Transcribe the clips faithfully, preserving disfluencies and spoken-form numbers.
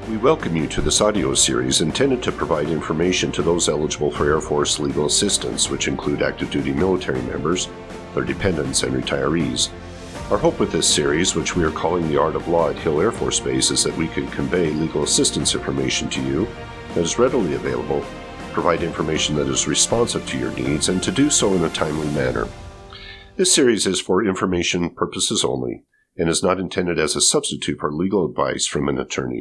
We welcome you to this audio series intended to provide information to those eligible for Air Force legal assistance, which include active duty military members, their dependents, and retirees. Our hope with this series, which we are calling The Art of Law at Hill Air Force Base, is that we can convey legal assistance information to you that is readily available, provide information that is responsive to your needs, and to do so in a timely manner. This series is for information purposes only and is not intended as a substitute for legal advice from an attorney.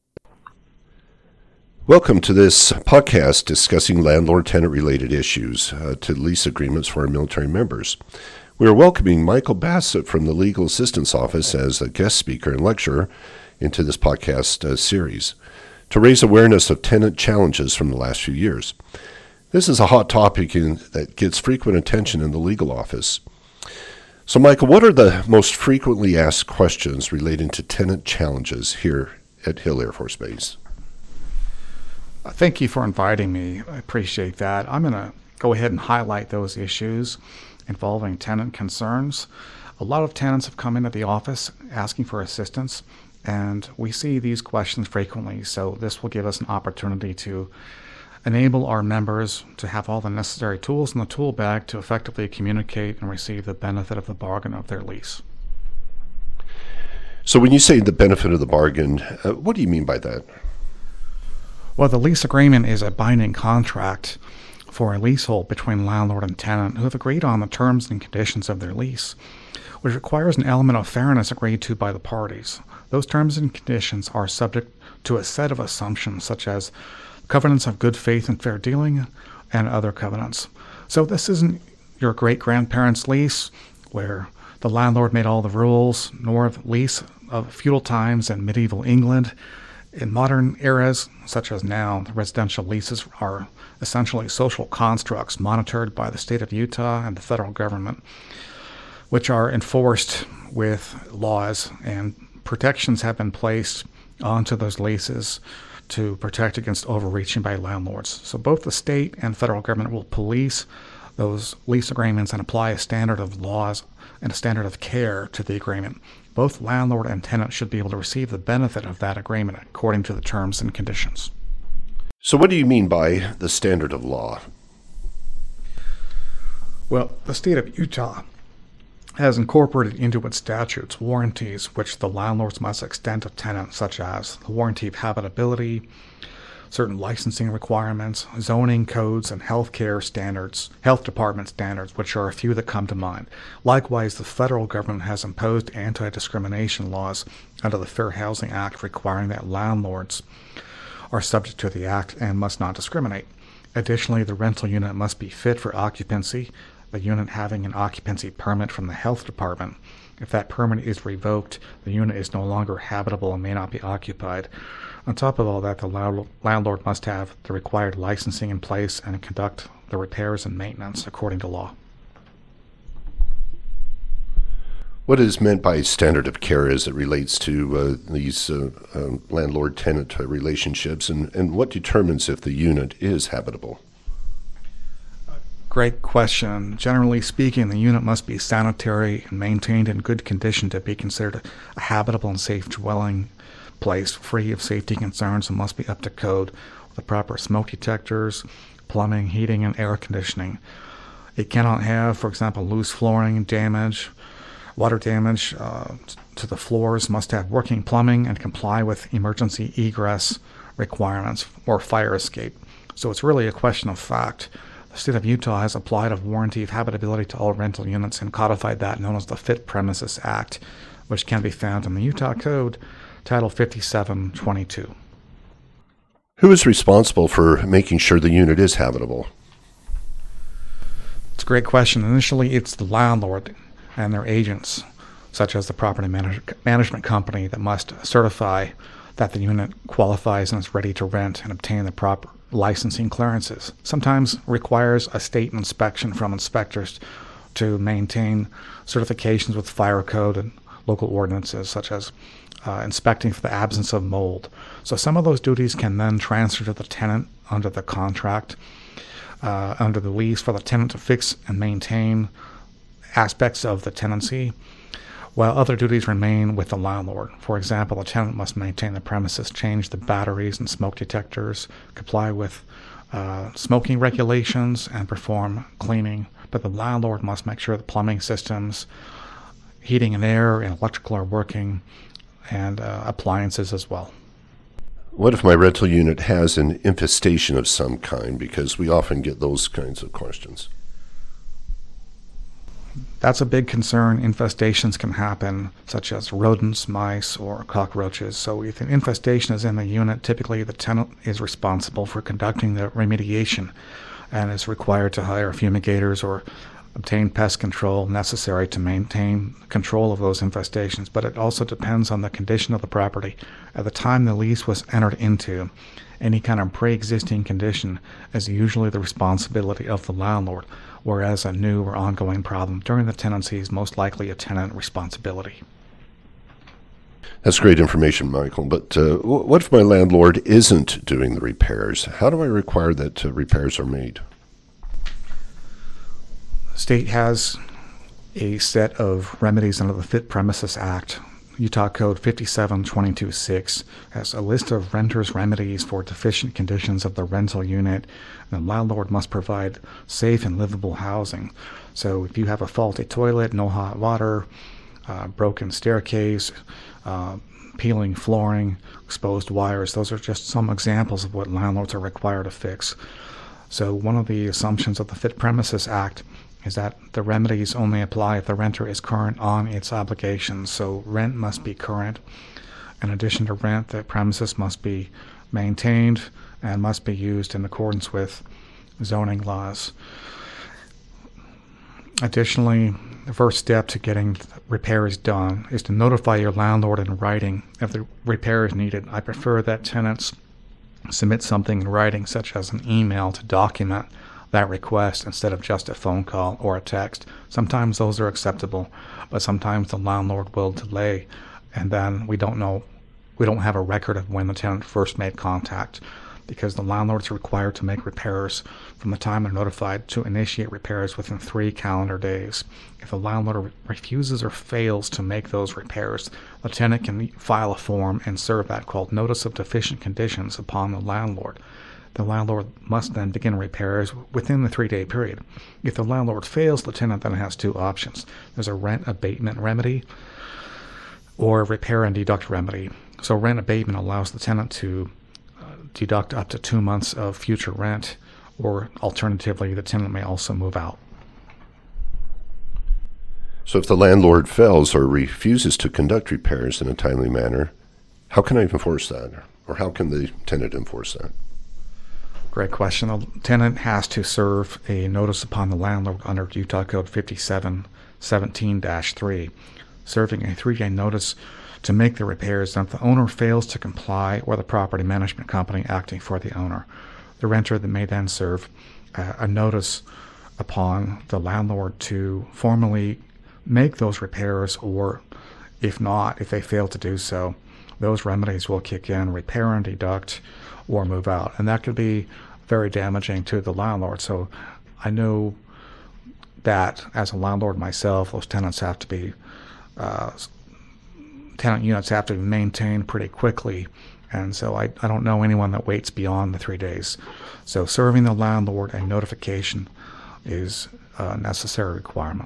Welcome to this podcast discussing landlord-tenant related issues uh, to lease agreements for our military members. We are welcoming Michael Bassett from the Legal Assistance Office as a guest speaker and lecturer into this podcast uh, series to raise awareness of tenant challenges from the last few years. This is a hot topic in, that gets frequent attention in the legal office. So, Michael, what are the most frequently asked questions relating to tenant challenges here at Hill Air Force Base? Thank you for inviting me. I appreciate that. I'm going to go ahead and highlight those issues involving tenant concerns. A lot of tenants have come into the office asking for assistance, and we see these questions frequently, so this will give us an opportunity to enable our members to have all the necessary tools in the tool bag to effectively communicate and receive the benefit of the bargain of their lease. So when you say the benefit of the bargain, uh, what do you mean by that? Well, the lease agreement is a binding contract for a leasehold between landlord and tenant who have agreed on the terms and conditions of their lease, which requires an element of fairness agreed to by the parties. Those terms and conditions are subject to a set of assumptions such as covenants of good faith and fair dealing and other covenants. So this isn't your great-grandparents' lease where the landlord made all the rules, nor the lease of feudal times in medieval England. In modern eras, such as now, the residential leases are essentially social constructs monitored by the state of Utah and the federal government, which are enforced with laws, and protections have been placed onto those leases to protect against overreaching by landlords. So both the state and federal government will police those lease agreements and apply a standard of laws and a standard of care to the agreement. Both landlord and tenant should be able to receive the benefit of that agreement according to the terms and conditions. So what do you mean by the standard of law? Well, the state of Utah has incorporated into its statutes warranties which the landlords must extend to tenants, such as the warranty of habitability, certain licensing requirements, zoning codes, and healthcare standards, health department standards, which are a few that come to mind. Likewise, the federal government has imposed anti-discrimination laws under the Fair Housing Act requiring that landlords are subject to the act and must not discriminate. Additionally, the rental unit must be fit for occupancy, the unit having an occupancy permit from the health department. If that permit is revoked, the unit is no longer habitable and may not be occupied. On top of all that, the landlord must have the required licensing in place and conduct the repairs and maintenance according to law. What is meant by standard of care as it relates to uh, these uh, uh, landlord-tenant relationships, and, and what determines if the unit is habitable? Great question. Generally speaking, the unit must be sanitary and maintained in good condition to be considered a habitable and safe dwelling place, free of safety concerns, and must be up to code with the proper smoke detectors, plumbing, heating, and air conditioning. It cannot have, for example, loose flooring damage, water damage uh, to the floors, must have working plumbing, and comply with emergency egress requirements or fire escape. So it's really a question of fact. The state of Utah has applied a warranty of habitability to all rental units and codified that known as the Fit Premises Act, which can be found in the Utah Code, Title fifty-seven twenty-two. Who is responsible for making sure the unit is habitable? It's a great question. Initially, it's the landlord and their agents, such as the property manage- management company, that must certify that the unit qualifies and is ready to rent and obtain the proper licensing clearances. Sometimes requires a state inspection from inspectors to maintain certifications with fire code and local ordinances, such as uh, inspecting for the absence of mold. So some of those duties can then transfer to the tenant under the contract, uh, under the lease, for the tenant to fix and maintain aspects of the tenancy, while other duties remain with the landlord. For example, the tenant must maintain the premises, change the batteries and smoke detectors, comply with uh, smoking regulations, and perform cleaning. But the landlord must make sure the plumbing systems, heating and air, and electrical are working, and uh, appliances as well. What if my rental unit has an infestation of some kind? Because we often get those kinds of questions. That's a big concern. Infestations can happen, such as rodents, mice, or cockroaches. So if an infestation is in the unit, typically the tenant is responsible for conducting the remediation and is required to hire fumigators or obtain pest control necessary to maintain control of those infestations. But it also depends on the condition of the property. At the time the lease was entered into, any kind of pre-existing condition is usually the responsibility of the landlord, whereas a new or ongoing problem during the tenancy is most likely a tenant responsibility. That's great information, Michael. But uh, what if my landlord isn't doing the repairs? How do I require that uh, repairs are made? The state has a set of remedies under the Fit Premises Act. Utah Code fifty-seven twenty-two six has a list of renters' remedies for deficient conditions of the rental unit. The landlord must provide safe and livable housing. So if you have a faulty toilet, no hot water, uh, broken staircase, uh, peeling flooring, exposed wires, those are just some examples of what landlords are required to fix. So one of the assumptions of the Fit Premises Act is that the remedies only apply if the renter is current on its obligations. So rent must be current. In addition to rent, the premises must be maintained and must be used in accordance with zoning laws. Additionally, the first step to getting repairs done is to notify your landlord in writing if the repair is needed. I prefer that tenants submit something in writing, such as an email, to document that request instead of just a phone call or a text. Sometimes those are acceptable, but sometimes the landlord will delay, and then we don't know, we don't have a record of when the tenant first made contact, because the landlord is required to make repairs from the time they're notified to initiate repairs within three calendar days. If the landlord refuses or fails to make those repairs, the tenant can file a form and serve that called Notice of Deficient Conditions upon the landlord. The landlord must then begin repairs within the three-day period. If the landlord fails, the tenant then has two options. There's a rent abatement remedy or a repair and deduct remedy. So rent abatement allows the tenant to uh, deduct up to two months of future rent, or alternatively, the tenant may also move out. So if the landlord fails or refuses to conduct repairs in a timely manner, how can I enforce that? Or how can the tenant enforce that? Great question. The tenant has to serve a notice upon the landlord under Utah Code fifty-seven seventeen dash three, serving a three-day notice to make the repairs. And if the owner fails to comply, or the property management company acting for the owner, the renter may then serve uh, a notice upon the landlord to formally make those repairs, or if not, if they fail to do so, those remedies will kick in: repair and deduct, or move out. And that could be very damaging to the landlord. So I know that as a landlord myself, those tenants have to be, uh, tenant units have to be maintained pretty quickly. And so I, I don't know anyone that waits beyond the three days. So serving the landlord a notification is a necessary requirement.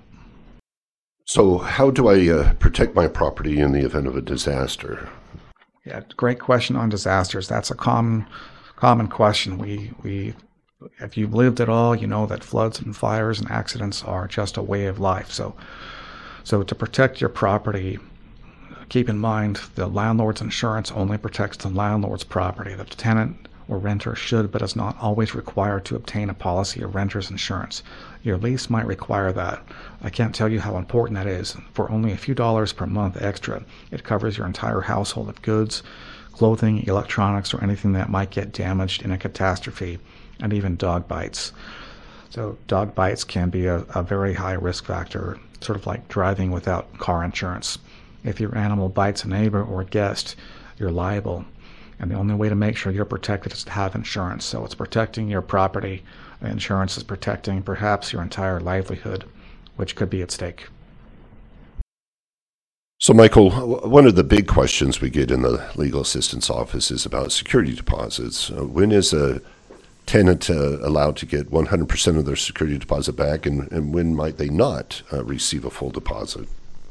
So how do I uh, protect my property in the event of a disaster? Yeah, great question on disasters. That's a common common question. We we if you've lived at all, you know that floods and fires and accidents are just a way of life. So so to protect your property, keep in mind the landlord's insurance only protects the landlord's property. The tenant or renter should, but is not always required to obtain a policy of renter's insurance. Your lease might require that. I can't tell you how important that is. For only a few dollars per month extra, it covers your entire household of goods, clothing, electronics, or anything that might get damaged in a catastrophe, and even dog bites. So dog bites can be a, a very high risk factor, sort of like driving without car insurance. If your animal bites a neighbor or a guest, you're liable. And the only way to make sure you're protected is to have insurance. So it's protecting your property. Insurance is protecting perhaps your entire livelihood, which could be at stake. So, Michael, one of the big questions we get in the legal assistance office is about security deposits. Uh, when is a tenant uh, allowed to get one hundred percent of their security deposit back, and, and when might they not uh, receive a full deposit?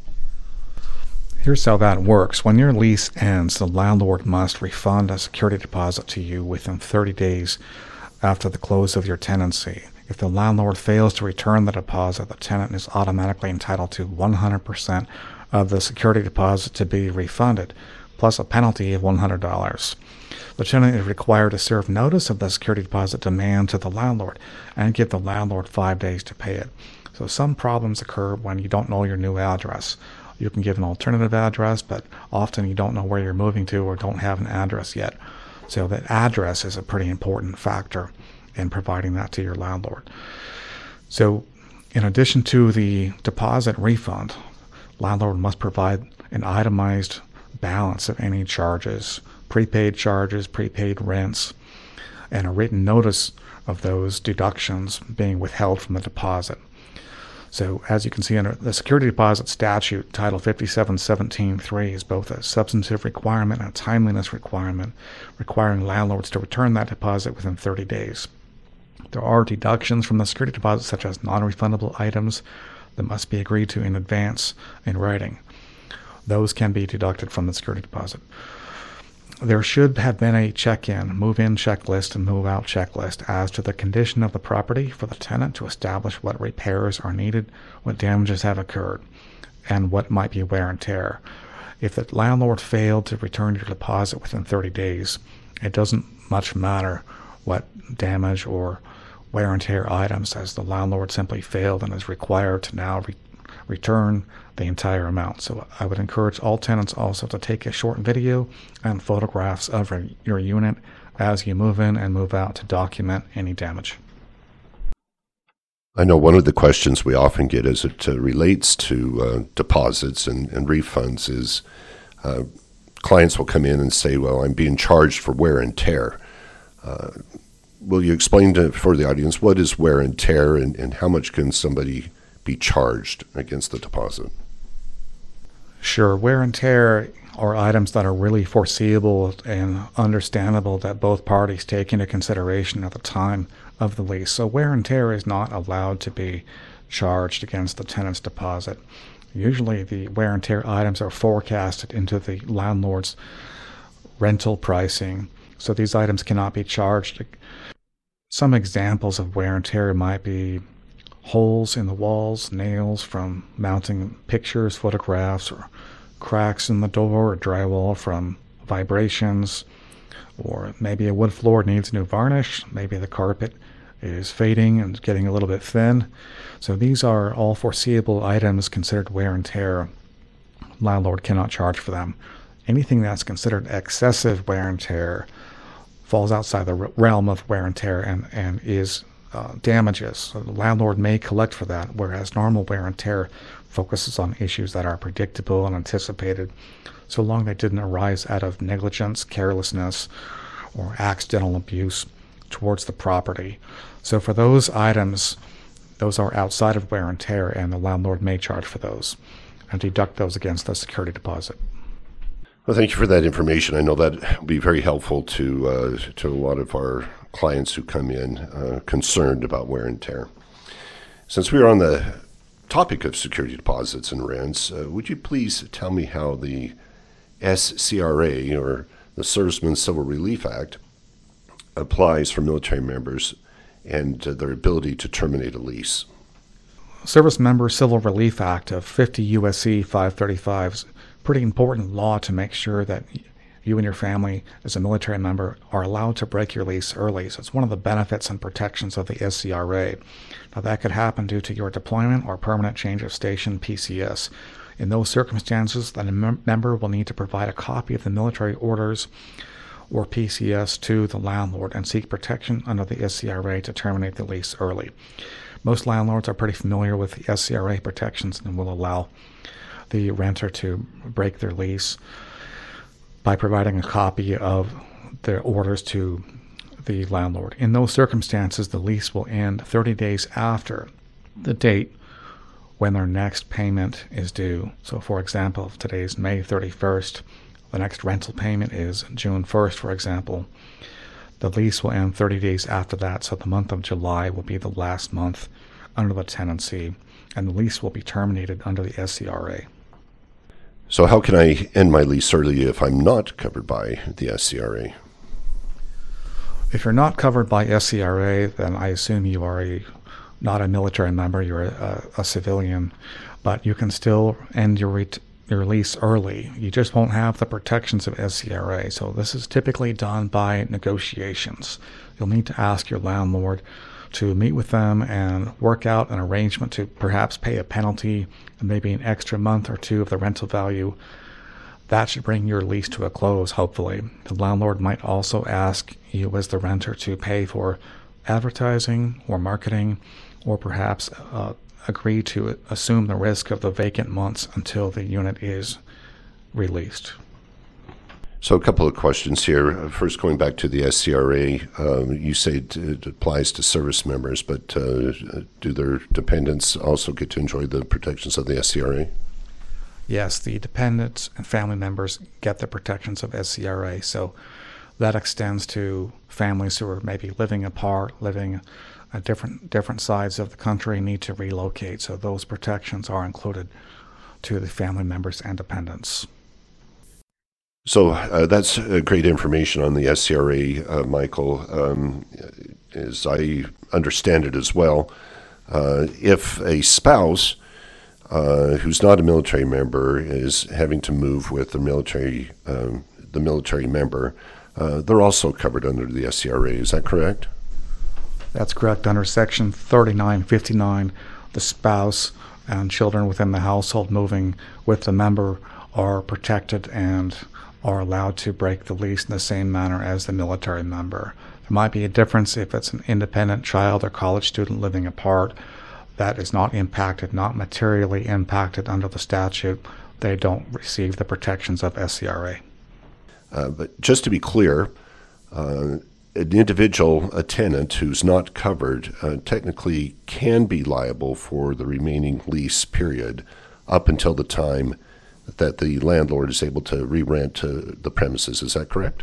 Here's how that works. When your lease ends, the landlord must refund a security deposit to you within thirty days after the close of your tenancy. If the landlord fails to return the deposit, the tenant is automatically entitled to one hundred percent of the security deposit to be refunded, plus a penalty of one hundred dollars. The tenant is required to serve notice of the security deposit demand to the landlord and give the landlord five days to pay it. So some problems occur when you don't know your new address. You can give an alternative address, but often you don't know where you're moving to or don't have an address yet. So that address is a pretty important factor in providing that to your landlord. So in addition to the deposit refund, landlord must provide an itemized balance of any charges, prepaid charges, prepaid rents, and a written notice of those deductions being withheld from the deposit. So as you can see under the security deposit statute, Title fifty-seven seventeen three is both a substantive requirement and a timeliness requirement, requiring landlords to return that deposit within thirty days. There are deductions from the security deposit, such as non-refundable items that must be agreed to in advance in writing. Those can be deducted from the security deposit. There should have been a check-in, move-in checklist, and move-out checklist as to the condition of the property for the tenant to establish what repairs are needed, what damages have occurred, and what might be wear and tear. If the landlord failed to return your deposit within thirty days, it doesn't much matter what damage or wear and tear items, as the landlord simply failed and is required to now re- return the entire amount. So I would encourage all tenants also to take a short video and photographs of your unit as you move in and move out to document any damage. I know one of the questions we often get as it uh, relates to uh, deposits and, and refunds is uh, clients will come in and say, well, I'm being charged for wear and tear. Uh, will you explain to, for the audience, what is wear and tear, and, and how much can somebody be charged against the deposit? Sure. Wear and tear are items that are really foreseeable and understandable that both parties take into consideration at the time of the lease. So wear and tear is not allowed to be charged against the tenant's deposit. Usually the wear and tear items are forecasted into the landlord's rental pricing, so these items cannot be charged. Some examples of wear and tear might be holes in the walls, nails from mounting pictures, photographs, or cracks in the door or drywall from vibrations, or maybe a wood floor needs new varnish, maybe the carpet is fading and getting a little bit thin. So these are all foreseeable items considered wear and tear. Landlord cannot charge for them. Anything that's considered excessive wear and tear falls outside the realm of wear and tear and, and is uh, damages. So the landlord may collect for that, whereas normal wear and tear focuses on issues that are predictable and anticipated, so long they didn't arise out of negligence, carelessness, or accidental abuse towards the property. So for those items, those are outside of wear and tear, and the landlord may charge for those and deduct those against the security deposit. Well, thank you for that information. I know that will be very helpful to uh, to a lot of our clients who come in uh, concerned about wear and tear. Since we are on the topic of security deposits and rents, uh, would you please tell me how the S C R A, or the Servicemen's Civil Relief Act, applies for military members and uh, their ability to terminate a lease? Service Member Civil Relief Act of fifty U S C five thirty-five is a pretty important law to make sure that you and your family as a military member are allowed to break your lease early. So it's one of the benefits and protections of the S C R A. Now that could happen due to your deployment or permanent change of station, P C S. In those circumstances, then a mem- member will need to provide a copy of the military orders or P C S to the landlord and seek protection under the S C R A to terminate the lease early. Most landlords are pretty familiar with the S C R A protections and will allow the renter to break their lease by providing a copy of their orders to the landlord. In those circumstances, the lease will end thirty days after the date when their next payment is due. So for example, if today is May thirty-first, the next rental payment is June first, for example. The lease will end thirty days after that, so the month of July will be the last month under the tenancy, and the lease will be terminated under the S C R A. So how can I end my lease early if I'm not covered by the S C R A? If you're not covered by S C R A, then I assume you are a, not a military member, you're a, a civilian, but you can still end your ret- your lease early. You just won't have the protections of S C R A. So this is typically done by negotiations. You'll need to ask your landlord to meet with them and work out an arrangement to perhaps pay a penalty and maybe an extra month or two of the rental value. That should bring your lease to a close, hopefully. The landlord might also ask you as the renter to pay for advertising or marketing, or perhaps uh, agree to assume the risk of the vacant months until the unit is released. So a couple of questions here. First, going back to the S C R A, um, you say it, it applies to service members, but uh, do their dependents also get to enjoy the protections of the S C R A? Yes, the dependents and family members get the protections of S C R A. So that extends to families who are maybe living apart, living at different different sides of the country, need to relocate. So those protections are included to the family members and dependents. So uh, that's uh, great information on the S C R A, uh, Michael. Um, as I understand it as well, uh, if a spouse uh, who's not a military member is having to move with the military, um, the military member, uh, they're also covered under the S C R A. Is that correct? That's correct. Under Section thirty-nine fifty-nine, the spouse and children within the household moving with the member are protected and are allowed to break the lease in the same manner as the military member. There might be a difference if it's an independent child or college student living apart. That is not impacted, not materially impacted under the statute. They don't receive the protections of S C R A. Uh, but just to be clear, uh, an individual, a tenant who's not covered, uh, technically can be liable for the remaining lease period up until the time that the landlord is able to re-rent uh, the premises. Is that correct?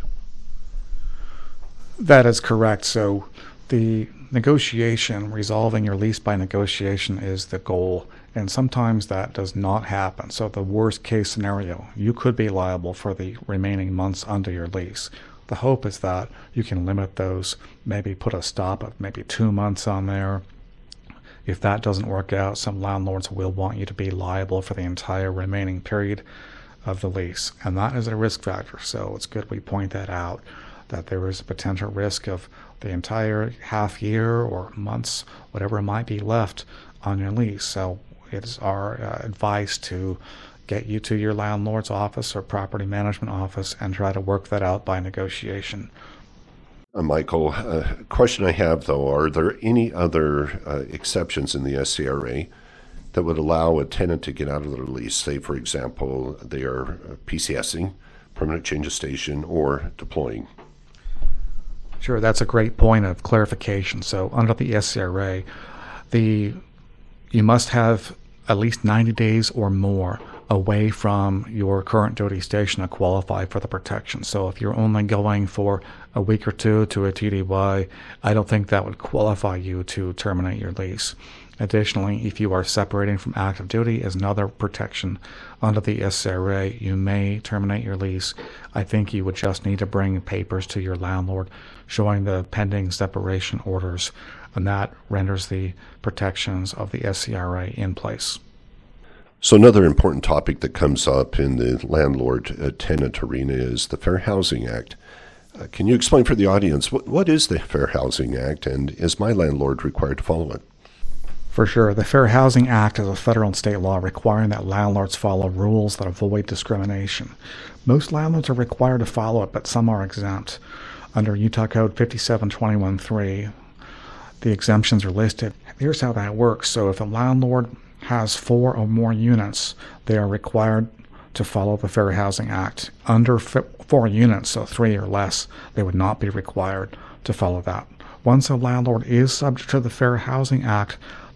That is correct. So the negotiation, resolving your lease by negotiation, is the goal. And sometimes that does not happen. So the worst case scenario, you could be liable for the remaining months under your lease. The hope is that you can limit those, maybe put a stop of maybe two months on there. If that doesn't work out, some landlords will want you to be liable for the entire remaining period of the lease. And that is a risk factor. So it's good we point that out, that there is a potential risk of the entire half year or months, whatever might be left on your lease. So it's our uh, advice to get you to your landlord's office or property management office and try to work that out by negotiation. Uh, Michael, a uh, question I have, though, are there any other uh, exceptions in the S C R A that would allow a tenant to get out of their lease? Say, for example, they are PCSing, permanent change of station, or deploying. Sure, that's a great point of clarification. So under the S C R A, the you must have at least ninety days or more away from your current duty station to qualify for the protection. So if you're only going for a week or two to a T D Y, I don't think that would qualify you to terminate your lease. Additionally, if you are separating from active duty as another protection under the S C R A, you may terminate your lease. I think you would just need to bring papers to your landlord showing the pending separation orders, and that renders the protections of the S C R A in place. So another important topic that comes up in the landlord-tenant arena is the Fair Housing Act. Uh, can you explain for the audience, what, what is the Fair Housing Act, and is my landlord required to follow it? For sure. The Fair Housing Act is a federal and state law requiring that landlords follow rules that avoid discrimination. Most landlords are required to follow it, but some are exempt. Under Utah Code fifty-seven twenty-one three, the exemptions are listed. Here's how that works. So if a landlord has four or more units, they are required to follow the Fair Housing Act. Under f- four units, so three or less, they would not be required to follow that. Once a landlord is subject to the Fair Housing Act,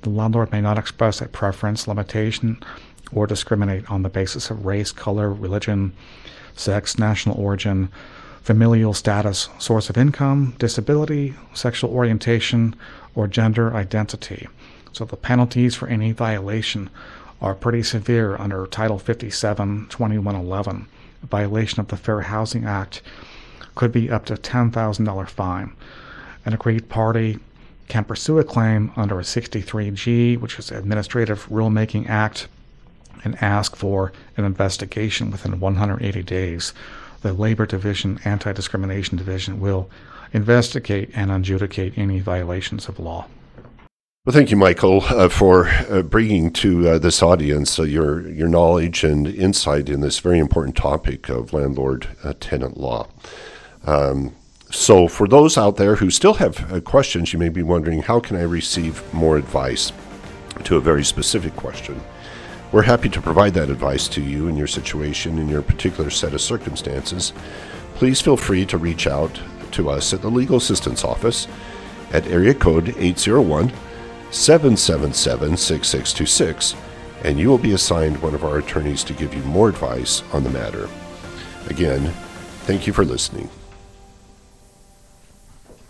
The landlord may not express a preference, limitation, or discriminate on the basis of race, color, religion, sex, national origin, familial status, source of income, disability, sexual orientation, or gender identity. So the penalties for any violation are pretty severe under Title fifty-seven, twenty-one eleven. A violation of the Fair Housing Act could be up to ten thousand dollars fine. An aggrieved party can pursue a claim under a sixty-three G, which is Administrative Rulemaking Act, and ask for an investigation within one hundred eighty days. The Labor Division, Anti-Discrimination Division, will investigate and adjudicate any violations of law. Well, thank you, Michael, uh, for uh, bringing to uh, this audience uh, your your knowledge and insight in this very important topic of landlord-tenant law. Um, so for those out there who still have uh, questions, you may be wondering, how can I receive more advice to a very specific question? We're happy to provide that advice to you in your situation, in your particular set of circumstances. Please feel free to reach out to us at the Legal Assistance Office at area code eight zero one, seven seven seven, six six two six, and you will be assigned one of our attorneys to give you more advice on the matter. Again, thank you for listening.